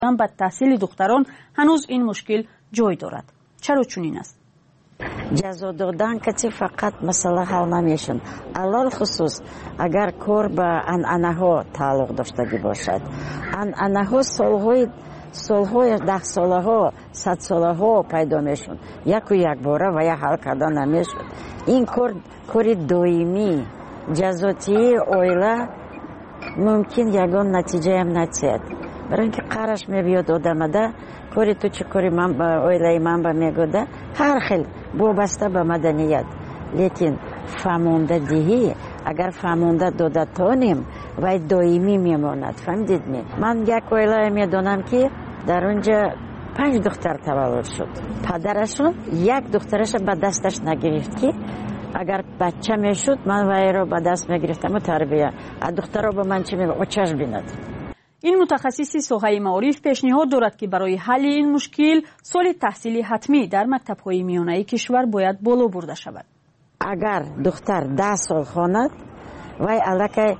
با تحصیل دختران هنوز این مشکل جای دارد. چرا چنین است؟ جزا دادن که فقط مسئله حل نمیشن. علال خصوص اگر کار به انعنه ها تعلق داشتگی باشد، انعنه ها سالهای 10 ساله ها 100 ساله ها پیدا میشون، یک و یک باره و یا حل کردن نمیشد. این کار دائمی جزاتی اویله ممکن یگان نتیجه هم نتید. برای اینکه قرش میبیاد آدمده کاری تو چه کاری من با اویله من با میگوده هر خیل وابسته به مدنیت. لیکن فهمونده دیهی اگر فهمونده داده تانیم و دائمی میماند. فهمدید می؟ من یک اویله میدونم که در اونجا 5 دختر تولد شد. پدرشون یک دخترش به دستش نگرفت که اگر بچه میشد من وای رو به دست میگرفتم و تربیه. دختر رو به من چی میگه؟ اوچش بیند. این متخصص ساحه معارف پیشنهاد دارد که برای حل این مشکل سال تحصیلی حتمی در مکتب‌های میانه کشور باید بالا برده شود. اگر دختر 10 سال خواند وای الکی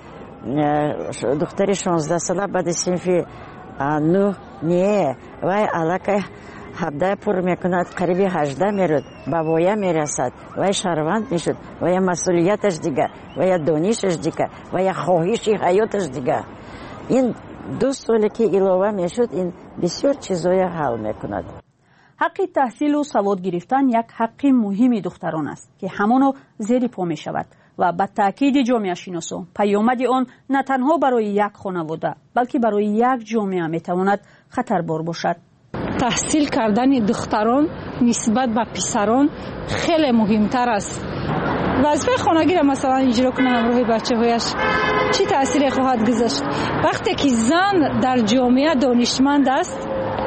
دختری 16 ساله بعد صنف 9 نیه وای الکی 17 پر میکند قریب 18 میرود به وایه میرسد وای شهروند میشد وای مسئولیتش دیگه وای دانشش دیگه وای خواهشی حیاتش دیگه. این 2 سالی که علاوه میشد این بسیار چیزای حل میکند. حق تحصیل و سواد گرفتن یک حق مهم دختران است که همانو زیر پا می شود و به تاکید جامعه شناسان پیامد آن نه تنها برای یک خانواده بلکه برای یک جامعه می تواند خطربار باشد. تحصیل کردن دختران نسبت به پسران خیلی مهمتر است. وظیفه خانگی را مثلا اجرا کنه همراه بچه‌هایش چی تأثیری خواهد گذاشت؟ وقتی که زن در جامعه دانشمند است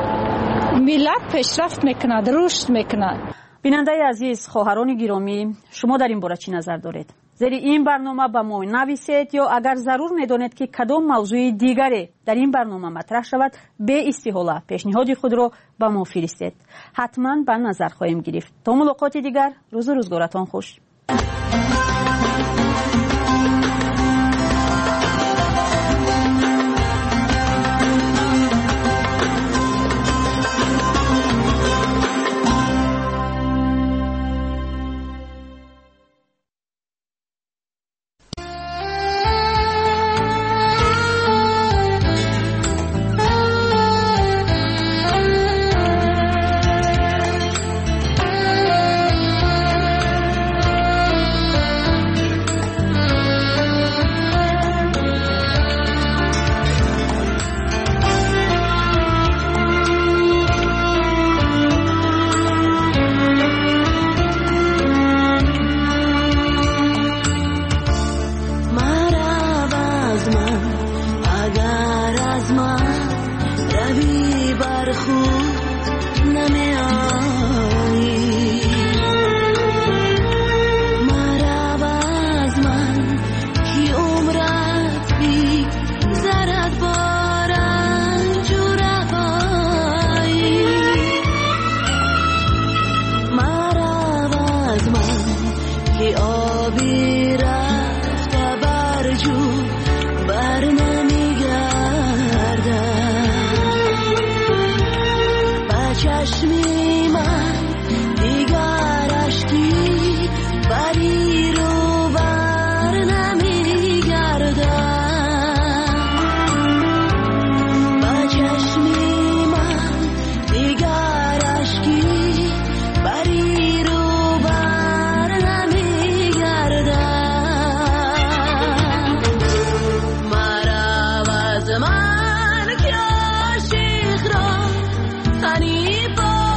ملت پیشرفت میکند، رشد میکند. بیننده عزیز، خواهران گرامی، شما در این باره چی نظر دارید؟ زیر این برنامه به ما نویسید یا اگر ضرور میدانید که کدام موضوع دیگری در این برنامه مطرح شود به استحاله پیشنهاد خود را به ما فرستید. حتما به نظر خواهیم گرفت. تا ملاقات دیگر، روز و روزگارتان خوش. من که عاشق را تنی با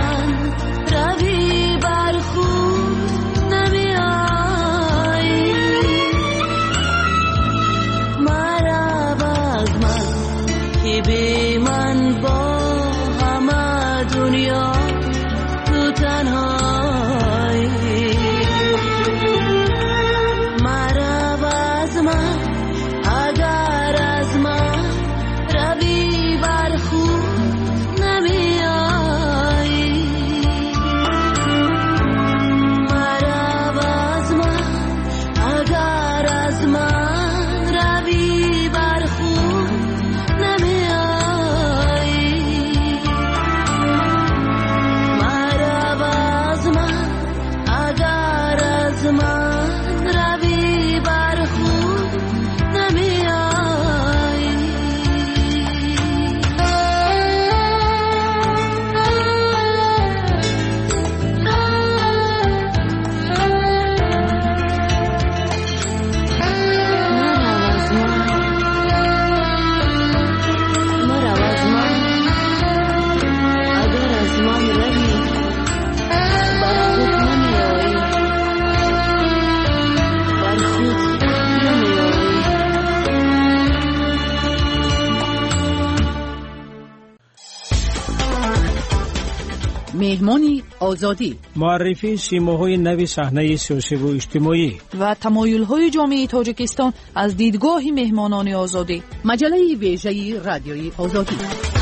مهمانی آزادی، معرفی سیماهای نوی صحنه سیاسی و اجتماعی و تمایل‌های جامعه تاجیکستان از دیدگاه مهمانان آزادی. مجله ویژه رادیوی آزادی.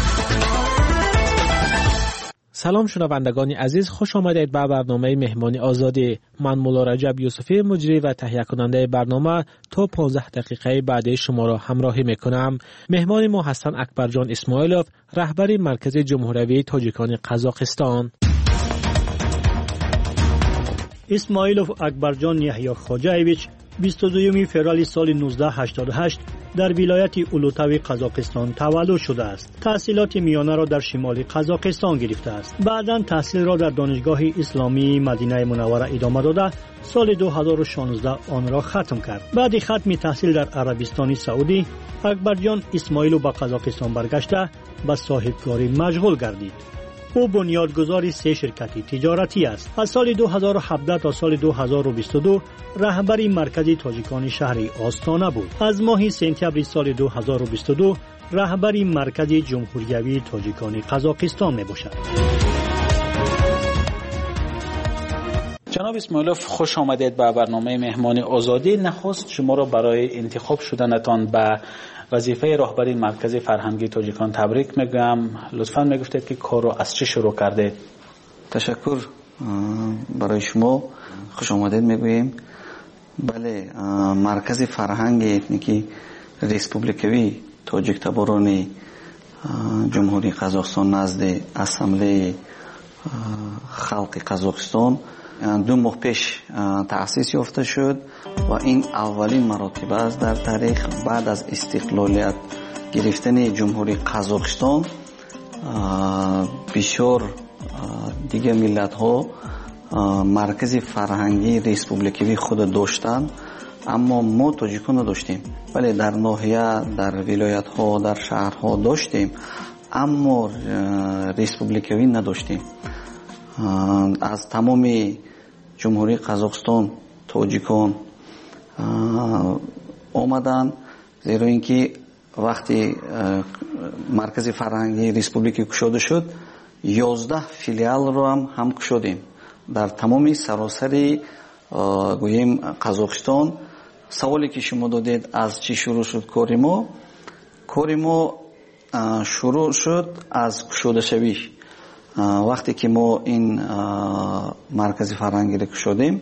سلام شنوندگان عزیز، خوش آمدید به برنامه مهمانی آزادی. من مولا رجب یوسفی مجری و تهیه کننده برنامه تا 15 دقیقه بعد شما را همراهی میکنم. مهمان ما هستند اکبرجان اسماعیلوف، رهبر مرکز جمهوری تاجیکان قزاقستان. اسماعیلوف اکبرجان یحیی خواجه‌ایویچ 22 فوریه سال 1988 در ولایت اولوتاوی قزاقستان تولد شده است. تحصیلات میانه را در شمال قزاقستان گرفته است. بعداً تحصیل را در دانشگاه اسلامی مدینه منوره ادامه داده سال 2016 آن را ختم کرد. بعد ختم تحصیل در عربستان سعودی، اکبرجان اسماعیلوف به قزاقستان برگشته به صاحبکاری مشغول گردید. او بنیادگذار 3 شرکت تجارتی است. از سال 2017 تا سال 2022 رهبر مرکز تاجیکان شهر آستانه بود. از ماه سپتامبر سال 2022 رهبر مرکز جمهوری تاجیکان قزاقستان میباشد. جناب اسماعیلوف، خوش آمدید به برنامه مهمانی آزادی. نخست شما را برای انتخاب شدنتان به وظیفه رهبری مرکز فرهنگی تاجیکان تبریک میگم. لطفاً میگفتید که کار رو از چه شروع کرده؟ تشکر برای شما، خوش آمدید میگوییم. بله، مرکز فرهنگ اتنیکی ریسپوبلیکوی تاجیک تباران جمهوری قزاقستان نزد اسامبله خلق قزاقستان 2 ماه پیش تأسیس یافته شد و این اولین مراتب است در تاریخ بعد از استقلالیت گرفتن جمهوری قزاقستان. بسیار دیگه ملت ها مرکز فرهنگی ریسپوبلیکوی خود داشتند، اما ما تاجیکان نداشتیم. ولی در ناحیه، در ولایت ها، در شهرها داشتیم، اما ریسپوبلیکوی نداشتیم. از تمام جمهوری قزاقستان تاجیکان آمدن، زیرا اینکه وقتی مرکز فرهنگی ریسپوبلیکی گشوده شد 11 فیلیال رو هم گشودیم در تمام سراسر گوییم قزاقستان. سوالی که شما دادید از چی شروع شد کار ما شروع شد از گشوده شوی. وقتی که ما این مرکز فرهنگی رو گشودیم،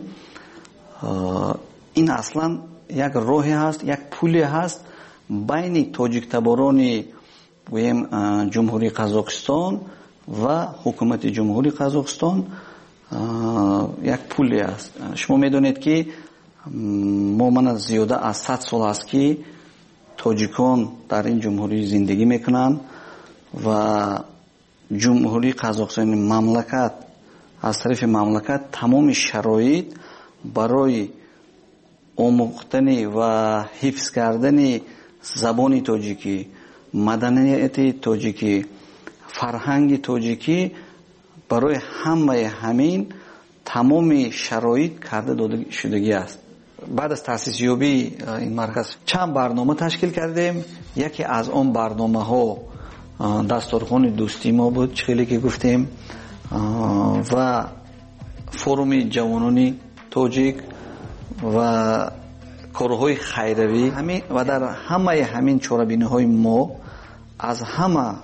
این اصلا یک راهی هست، یک پولی هست بین تاجیک تباران جمهوری قزاقستان و حکومت جمهوری قزاقستان. یک پولی است. شما میدونید که من زیاده از 100 سال است که تاجیکان در این جمهوری زندگی میکنن و جمهوری قزاقستان مملکت از طرف مملکت تمام شرایط برای آموختن و حفظ کردن زبان تاجیکی، مدنیت تاجیکی، فرهنگ تاجیکی برای همه همین تمام شرایط کرده داده شدگی است. بعد از تأسیس یابی این مرکز چند برنامه تشکیل کردیم. یکی از اون برنامه ها دستورخوان دوستی ما بود، خیلی که گفتیم، و فروم جوانان تاجیک و کارهای خیروی همین. و در همه همین چاره‌بینی های ما از همه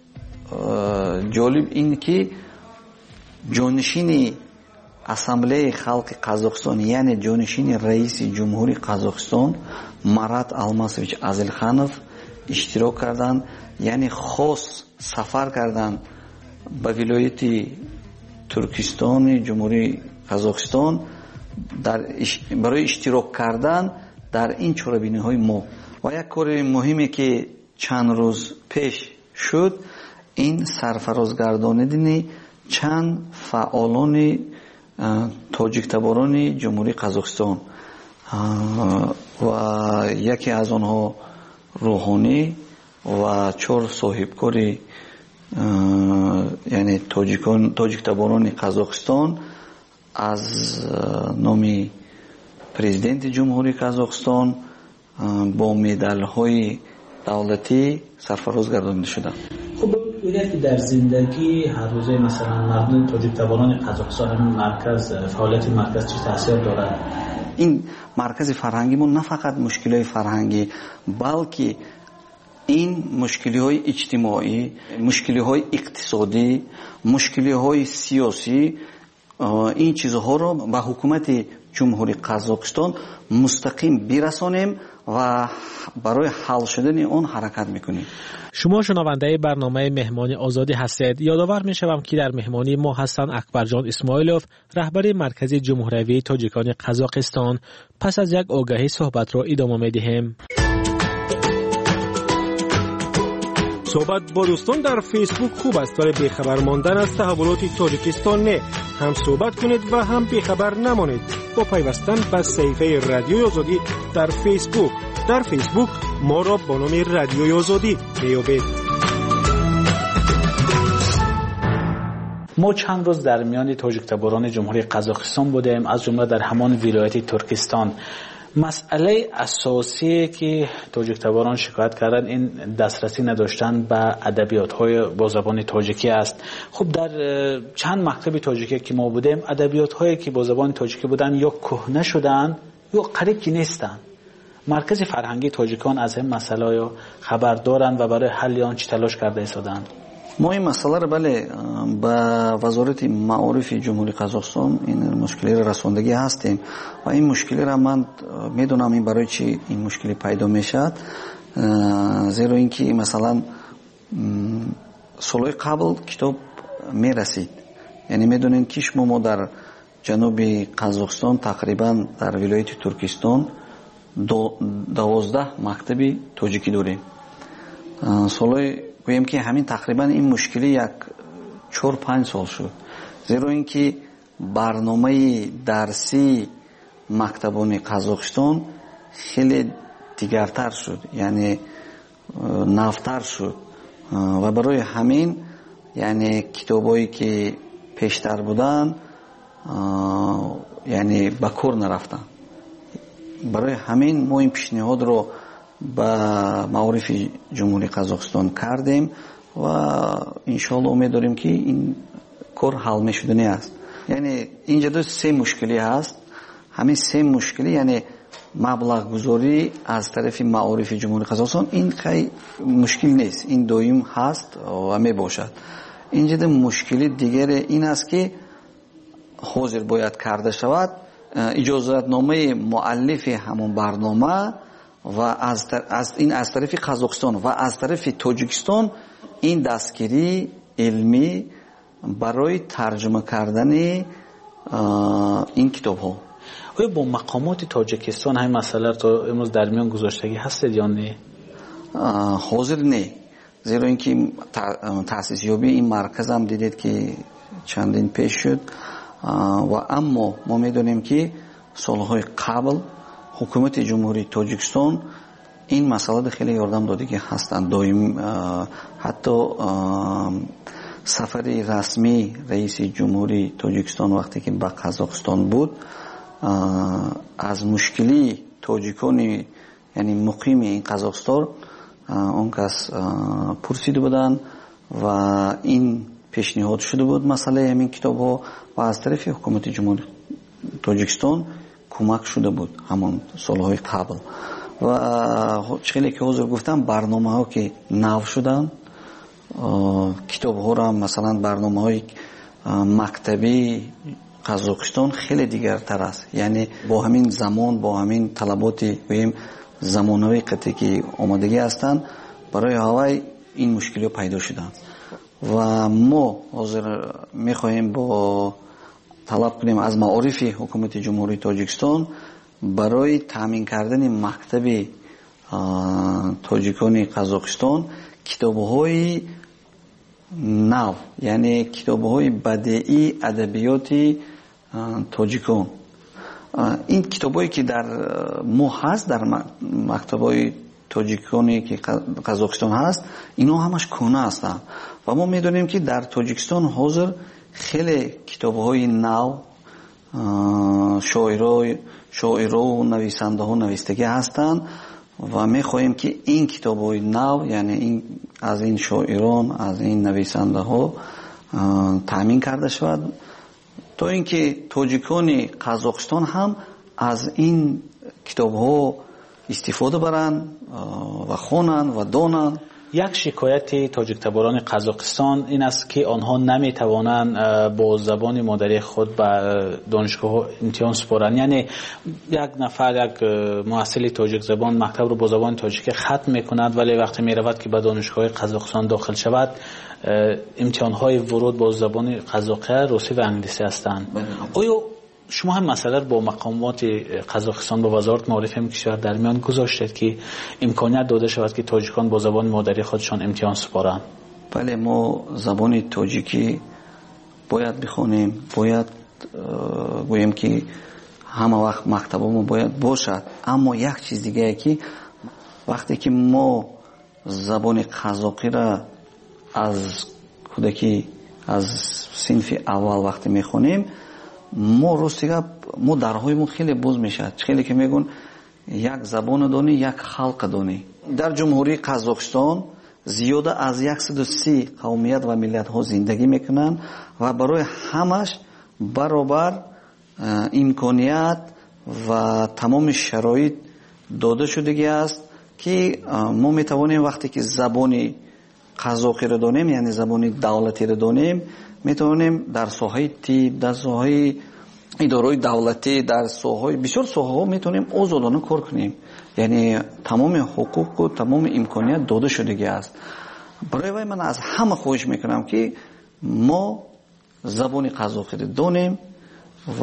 جالب این که جانشین اسامبله خلق قزاقستان یعنی جانشین رئیس جمهوری قزاقستان مرات алмасович азилханов اشتراک کردند، یعنی خاص سفر کردند به ولایت ترکستان جمهوری قزاقستان برای اشتراک کردن در این چاره‌بینی های ما. و یک کار مهمی که چند روز پیش شد این سرفرازگرداندن چند فعالان تاجیک تباران جمهوری قزاقستان و یکی از آنها روحانی و 4 صاحبکاری یعنی تاجیک تباران قزاقستان از نام پرزیدنت جمهوری قزاقستان با مدال های دولتی سرفراز گردانده شدند. خب بگویید که در زندگی هر روزه مثلا مردم تاجیک تباران قزاقستان همین مرکز فعالیت مرکز چه تاثیر دارد؟ این مرکز فرهنگیمون نه فقط مشکلات فرهنگی بلکه این مشکلات اجتماعی، مشکلات اقتصادی، مشکلات سیاسی، این چیزها رو به حکومت جمهوری قزاقستان مستقیم برسانیم و برای حل شدن اون حرکت میکنیم. شما شنونده برنامه مهمانی آزادی هستید. یادآور میشوم که در مهمانی ما هستند اکبرجان اسماعیلوف، رهبر مرکز جمهوری تاجیکان قزاقستان. پس از یک آگهی صحبت را ادامه میدهیم. صحبت با دوستان در فیسبوک خوب است ولی بیخبر ماندن از تحولات تاجیکستان نه. هم صحبت کنید و هم بیخبر نمانید با پیوستن به صفحه رادیوی آزادی در فیسبوک. در فیسبوک ما را با نام رادیوی آزادی میابید. ما چند روز در میان تاجیک تباران جمهوری قزاقستان بودیم، از جمله در همان ولایت ترکستان. مسئله اساسی که تاجیک تباران شکایت کردن این دسترسی نداشتن به ادبیات‌های با زبان تاجیکی است. خب در چند مکتب تاجیکی که ما بودیم ادبیات‌هایی که با زبان تاجیکی بودن یا کهنه شدن یا قریب که نیستن. مرکز فرهنگی تاجیکان از این مسئله یا خبر دارند و برای حل آن چه تلاش کرده ایستادند؟ ما این مسئله رو بله با وزارت معارف جمهوری قزاقستان این مشکلی رو رساندگی هستیم و این مشکلی رو من میدونم این برای چی این مشکلی پیدا میشد، زیرا اینکه مثلا سالهای قبل کتاب میرسید، یعنی میدونین که ما در جنوب قزاقستان تقریبا در ولایت ترکستان 12 مکتب تاجیکی داریم. سالهای گویم که همین تقریبا این مشکلی یک 4-5 سال شد، زیرا اینکه برنامه درسی مکتبان قزاقستان خیلی دیگرتر شد، یعنی نوتر شد و برای همین یعنی کتابایی که پیشتر بودن یعنی به کار نرفتن. برای همین ما این پیشنهاد رو با معارف جمهوری قزاقستان کردیم و انشالله امید داریم که این کار حل میشدنی است. یعنی اینجا 3 مشکلی هست. همین 3 مشکلی یعنی مبلغ گذاری از طرف معارف جمهوری قزاقستان این خیلی مشکل نیست، این دویم هست و می باشد. اینجا مشکلی دیگر این است که حاضر باید کرده شود اجازه‌نامه مؤلف همون برنامه و از طرف قزاقستان و از طرف تاجیکستان این دستگیری علمی برای ترجمه کردن این کتاب ها. آیا با مقامات تاجیکستان همین مسئله تو امروز در میان گذاشتگی هستید یا نه؟ حاضر نه، زیرا اینکه تأسیس یابی این مرکز هم دیدید که چندین پیش شد و اما ما میدونیم که سالهای قبل حکومت جمهوری تاجیکستان این مسئله خیلی یاردم داده که هستند. دایم حتی سفر رسمی رئیس جمهوری تاجیکستان وقتی که به قزاقستان بود از مشکلی تاجیکان یعنی مقیم این قزاقستان اون کس پرسیده بودن و این پیشنهاد شده بود مسئله همین کتاب ها و از طرف حکومت جمهوری تاجیکستان کمک شده بود همون سالهای قبل و چیزی که حضور گفتم برنامه ها که نو شدن کتاب ها را مثلا برنامه های مکتبی قزاقستان خیلی دیگرتر است یعنی با همین زمان با همین طلبات بگیم زمانوی قطعی که آمادگی هستند برای هوای این مشکلی پیدا شدن و ما حاضر میخواهیم با طلب کنیم از معارف حکومت جمهوری تاجیکستان برای تامین کردن مکتب تاجیکان قزاقستان کتاب‌های نو یعنی کتاب‌های بدیعی ادبیات تاجیکان این کتابایی که در ما هست در مکتب‌های تاجیکانی که قزاقستان هست اینا همش کهنه هستند و ما میدونیم که در تاجیکستان حاضر خیلی کتاب‌های نو شاعرها و نویسنده ها نویستگی هستند و میخواهیم که این کتاب‌های نو یعنی این از این شاعران از این نویسنده ها تامین کرده شود تا اینکه تاجیکان قزاقستان هم از این کتاب‌ها استفاده برند و خوانند و دانند. یک شکایت تاجیک تباران قزاقستان این است که آنها نمیتوانند با زبان مادری خود به دانشگاه امتحان سپارند یعنی یک نفر یک محصل تاجیک زبان مکتب رو با زبان تاجیک ختم میکند ولی وقتی میرود که به دانشگاه قزاقستان داخل شود امتحان های ورود با زبان قزاقی روسی و انگلیسی هستند. آیا شما هم مسئله با مقامات قزاقستان با وزارت معارف هم کشور در میان گذاشتید که امکانیت داده شود که تاجیکان با زبان مادری خودشان امتحان سپارند؟ بله ما زبان تاجیکی باید بخونیم باید گوییم که همه وقت مکتبمون باید باشد اما یک چیز دیگه که وقتی که ما زبان قزاقی را از کودکی از صنف اول وقتی میخونیم ما روستیگه ما درهایمون خیلی باز میشد خیلی که میگن یک زبان دانی یک خلق دانی در جمهوری قزاقستان زیاده از 130 قومیت و ملت ها زندگی میکنن و برای همش برابر امکانیت و تمام شرایط داده شدگی است که ما میتوانیم وقتی که زبان قزاقی را دانیم یعنی زبان دولتی را دانیم میتونیم در ساحه طب در ساحه اداره دولتی در ساحه بسیار ساحه ها میتونیم آزادانه کار کنیم یعنی تمام حقوق و تمام امکانیت داده شدگی است برای وای من از همه خواهش میکنم که ما زبان قزاقی را دانیم و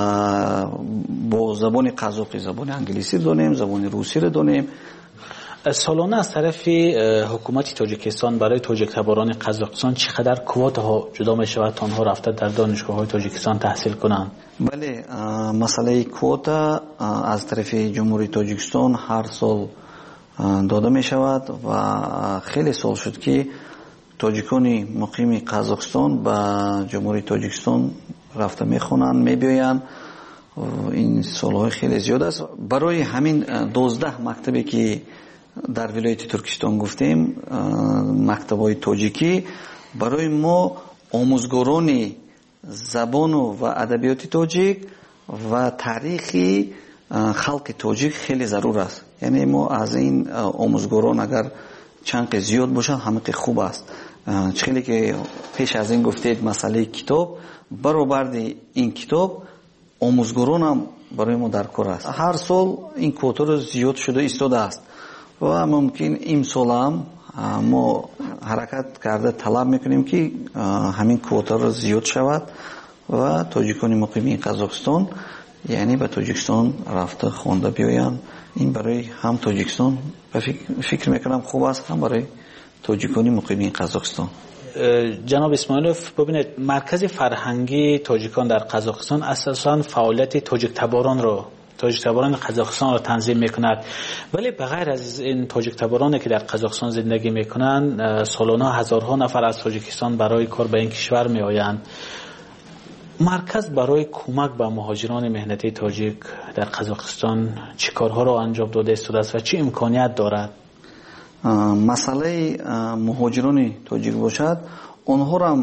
با زبان قزاقی زبان انگلیسی دانیم زبان روسی را دانیم. سالانه از طرف حکومت تاجیکستان برای تاجیک تباران قزاقستان چقدر کوتا ها جدا می شود تا آنها رفته در دانشگاه های تاجیکستان تحصیل کنند؟ بله مسئله کوتا از طرف جمهوری تاجیکستان هر سال داده می شود و خیلی سال شد که تاجیکان مقیم قزاقستان به جمهوری تاجیکستان رفته می خوانند می بیایند این سالهای خیلی زیاد است برای همین 12 مکتبی که در ولایت ترکستان گفتیم مکتب‌های تاجیکی برای ما آموزگاران زبان و ادبیات تاجیک و تاریخی خلق تاجیک خیلی ضرور است یعنی ما از این آموزگاران اگر چند زیاد باشن همه خوب است خیلی که پیش از این گفتید مسئله کتاب برابر این کتاب آموزگاران هم برای ما در کار است هر سال این کوتا زیاد شده ایستاده است و ممکن امسال هم ما حرکت کرده طلب میکنیم که همین کوتا را زیاد شود و تاجیکان مقیم قزاقستان یعنی به تاجیکستان رفته خوانده بیایند این برای هم تاجیکستان فکر میکنم خوب است هم برای تاجیکان مقیم قزاقستان. جناب اسماعیلوف ببینید مرکز فرهنگی تاجیکان در قزاقستان اساساً فعالیت تاجیک تباران رو تاجیک تباران قزاقستان را تنظیم میکند. ولی بغیر از این تاجیک تبارانی که در قزاقستان زندگی میکنند، سالانه هزارها نفر از تاجیکستان برای کار به این کشور میآیند. مرکز برای کمک به مهاجران مهنتی تاجیک در قزاقستان چه کارها را انجام داده است و چه امکانیت دارد؟ مسئله مهاجران تاجیک باشد، آنها را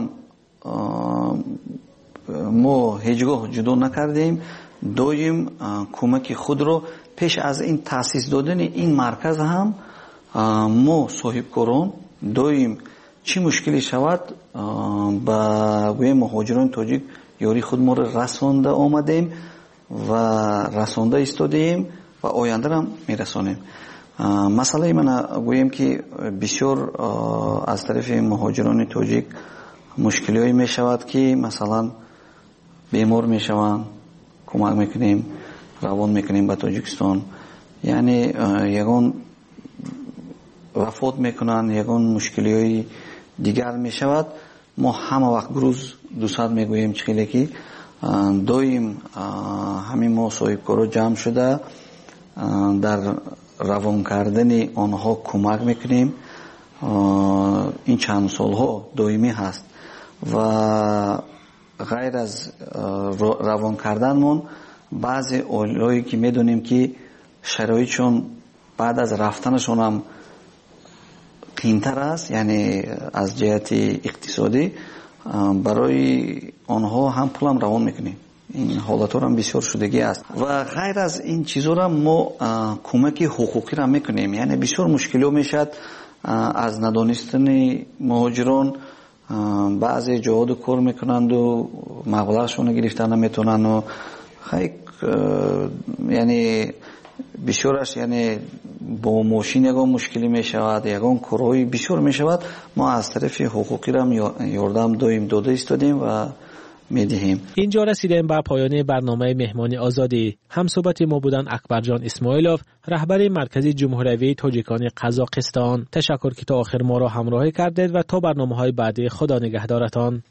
ما هیچگاه جدا نکردیم. دویم کمک خود رو پیش از این تأسیس دادن این مرکز هم ما صاحبکاران دویم چی مشکلی شود با مهاجران تاجیک یاری خود ما رو رسانده آمدیم و رسانده ایستادیم و آینده هم میرسانیم. مسئله من گویم که بسیار از طرف مهاجران تاجیک مشکلی هایی می شود که مثلا بیمار می شوند، کمک میکنیم، روان میکنیم به تاجیکستان، یعنی یگان وفات میکنن، یگان مشکلی های دیگر می شود. ما همه وقت گروز دوست میگوییم چخیلی که دویم همین ما صاحبکارا جمع شده در روان کردن آنها کمک میکنیم. این چند سالها دویمی هست و غیر از روان کردنمون بعضی اولایی که میدونیم که شرایطشون بعد از رفتنشون هم قیمتر است، یعنی از جهت اقتصادی برای آنها هم پول هم روان میکنیم. این حالت هم بسیار شدگی است و غیر از این چیزا را ما کمک حقوقی را میکنیم. یعنی بسیار مشکلی میشد از ندانستن مهاجران، بعضی جهاد کار میکنند و مبلغشون گرفتن نمیتونن و یعنی بسیارش یعنی با ماشین یگان مشکلی میشود، یگان کارهای بسیار میشود. ما از طرف حقوقی را یاردم داده ایستادیم و میدهیم. اینجا رسیدیم به پایان برنامه مهمانی آزادی. هم صحبت ما بودن اکبرجان اسماعیلوف، رهبر مرکز جمهوری تاجیکان قزاقستان. تشکر که تا آخر ما را همراهی کردید و تا برنامه‌های بعدی خدا نگهدارتان.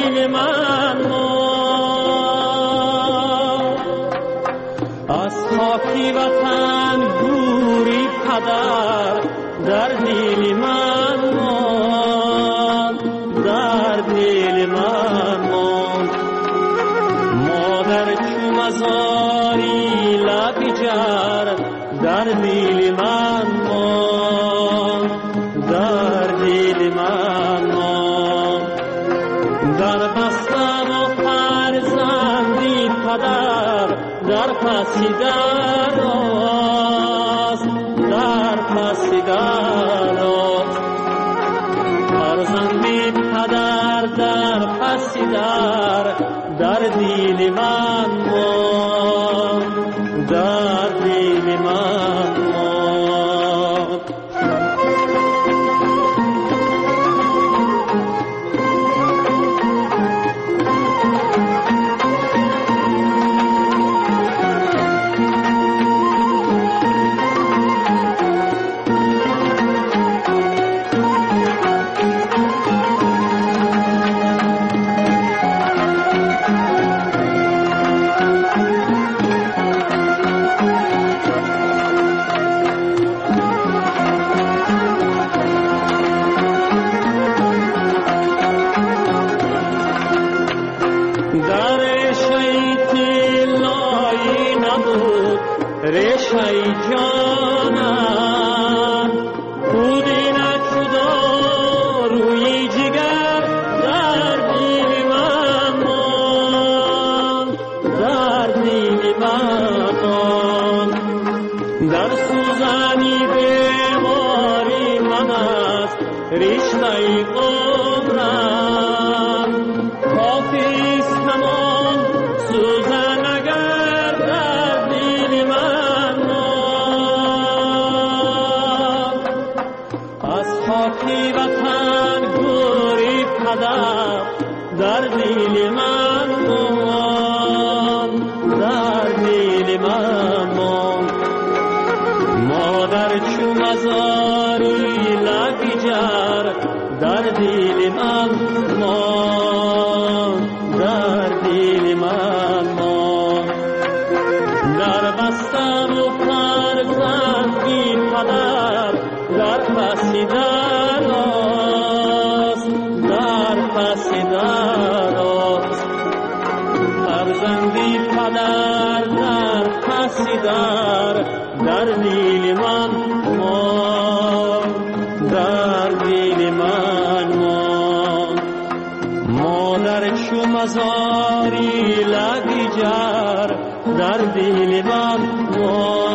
از خاکی وطن گوری پدر در دل من ماند، در دل من ماند. مادر چو مزاری لب جر در دل من ماند، در دل من ماند. در بستن و فرزندی پدر در پسی در است، در پسی در است. فرزندی پدر در پسی در دل من ماند، در دل من ماند. ریشهی جانم بودی نشدا روی جگر در دل من ماند، در دل من ماند. در سوزنی بیماری من است ریشهی عمرم، کافی است همان سوزن اگر در دل من ماند. از خاکی وطن گوری پدر در دل من ماند، در دل من ماند. مادر چو مزاری لب جر در دل من ماند، در دل من ماند. در بستن و فرزندی پدر در پسی در است، در پسی در است. فرزندی پدر در پسی در دل من ماند، در دل من ماند. مادر چو مزاری لب جر در دل من ماند.